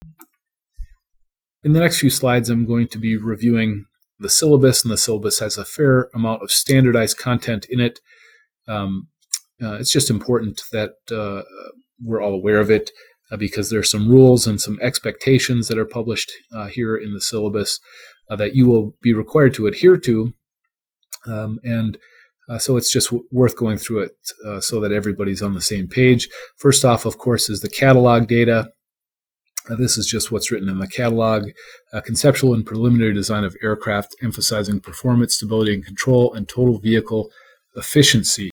In the next few slides, I'm going to be reviewing the syllabus, and the syllabus has a fair amount of standardized content in it. It's just important that we're all aware of it because there are some rules and some expectations that are published here in the syllabus that you will be required to adhere to. So it's just worth going through it so that everybody's on the same page. First off, of course, is the catalog data. This is just what's written in the catalog. Conceptual and preliminary design of aircraft emphasizing performance, stability, and control, and total vehicle efficiency.